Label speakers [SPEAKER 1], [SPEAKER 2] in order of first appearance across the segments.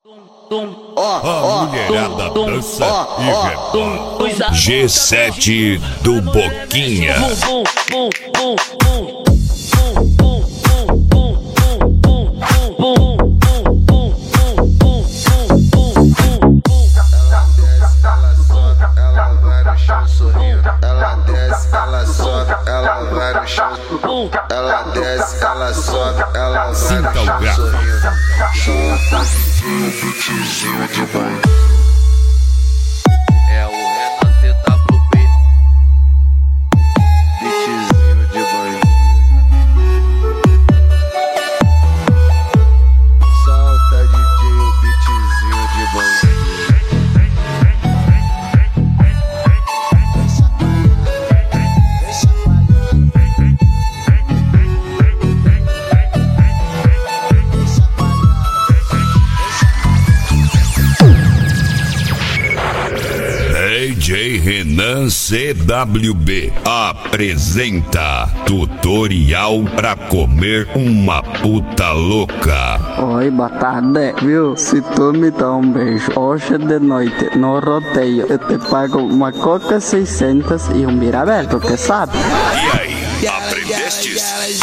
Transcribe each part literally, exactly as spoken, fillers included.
[SPEAKER 1] A mulherada dança e rebola. G sete do Boquinha.
[SPEAKER 2] Ela desce, ela sobe, ela vai no chão. Ela desce, ela sobe, ela vai no chão sorrindo. É o Renan C W B, beatzinho de banho. Solta D J o beatzinho de banho.
[SPEAKER 1] D J Renan C W B apresenta tutorial pra comer uma puta louca.
[SPEAKER 3] Oi, boa tarde, viu? Se tu me dá um beijo hoje de noite no rodeio, eu te pago uma Coca seiscentos e um Mirabel, tu que sabe?
[SPEAKER 1] E aí, aprendestes?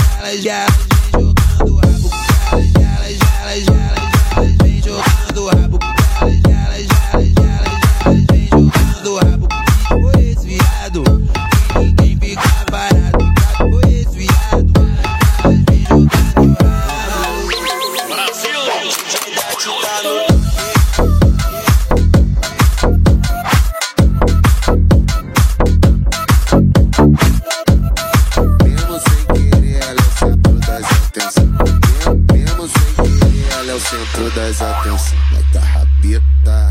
[SPEAKER 2] Centro das atenções, vai dar rabeta,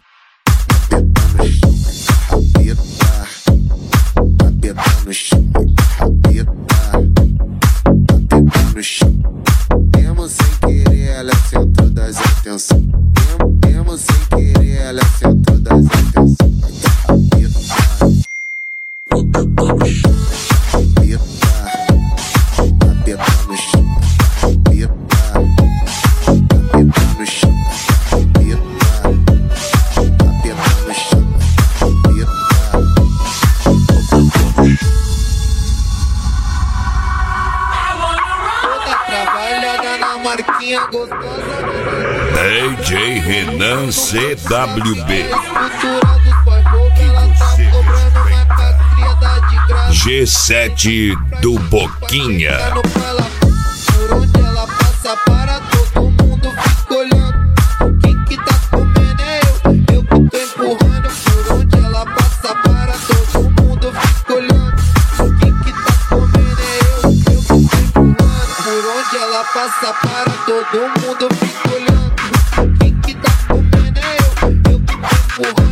[SPEAKER 2] rabeta no chão, rabeta, rabeta no chão. Mesmo sem querer, ela é o centro das atenções. Mesmo sem querer, ela é o centro das atenções. Vai dar rabeta, rabeta no chão, rabeta, rabeta no chão, rabeta.
[SPEAKER 1] D J Renan C W B G sete do Boquinha.
[SPEAKER 2] Por onde ela passa para todo mundo fica olhando. Quem que tá comendo é eu, eu que tô empurrando. Por onde ela passa para todo mundo fica olhando. Quem que tá comendo é eu, eu que tô empurrando. Por onde ela passa para todo mundo fica olhando. Quem que tá comendo é eu, eu que tô empurrando.